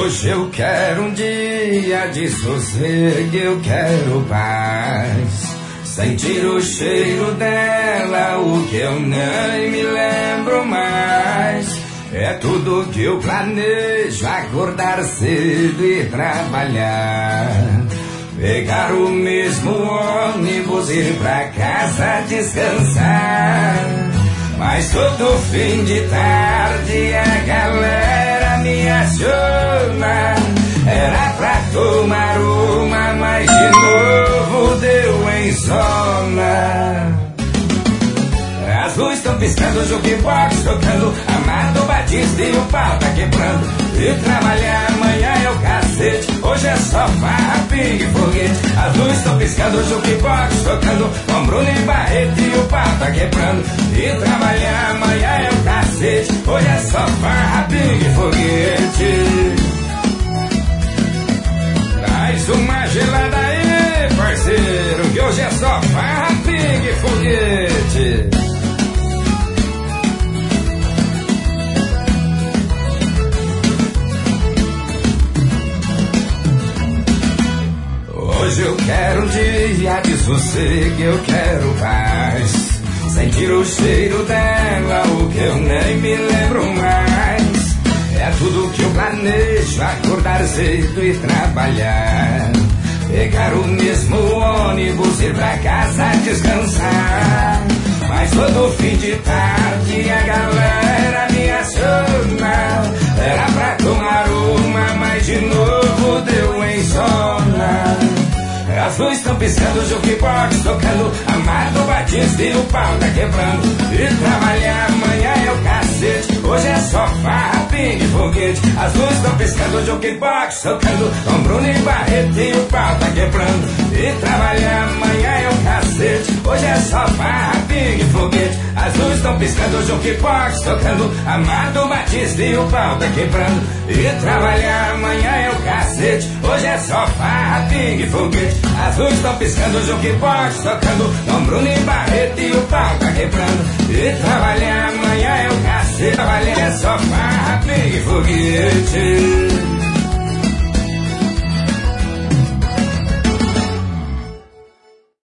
Hoje eu quero um dia de sossego, eu quero paz. Sentir o cheiro dela, o que eu nem me lembro mais. É tudo que eu planejo, acordar cedo e trabalhar. Pegar o mesmo ônibus, ir pra casa descansar. Mas todo fim de tarde a galera me aciona. Era pra tomar uma, mas de novo deu em zona. As luzes estão piscando, o jukebox tocando, Amado Batista e o pau tá quebrando. E trabalhar amanhã é o cacete, hoje é só farra, pingue e foguete. As luzes estão piscando, o jukebox tocando, com Bruno e Barreto e o pau tá quebrando. E trabalhar amanhã é o cacete, hoje é só farra, pingue e foguete. Traz uma gelada aí, parceiro, que hoje é só farra, pingue e foguete. Hoje eu quero um dia de sossego, eu quero paz. Sentir o cheiro dela, o que eu nem me lembro mais. É tudo que eu planejo, acordar cedo e trabalhar. Pegar o mesmo ônibus, ir pra casa descansar. Mas todo fim de tarde a galera me aciona. Era pra tomar uma, mas de novo deu em zona. As luzes estão piscando, o jukebox tocando, Amado Batista e o pau tá quebrando. E trabalhar amanhã é o cacete, hoje é só farra, pingue e foguete. As luzes estão piscando, o jukebox tocando, com Bruno e Barreto e o pau tá quebrando. E trabalhar amanhã é o cacete, hoje é só farra, pingue e foguete. As luzes estão piscando, o jukebox tocando, Amado Batista e o pau tá quebrando. E trabalhar amanhã é o cacete, hoje é só farra, pingue e foguete. As luzes estão piscando, o jukebox tocando, com Bruno e Barreto e o pau tá quebrando. E trabalhar amanhã é o cacete, trabalhar é só farra, pingue e foguete.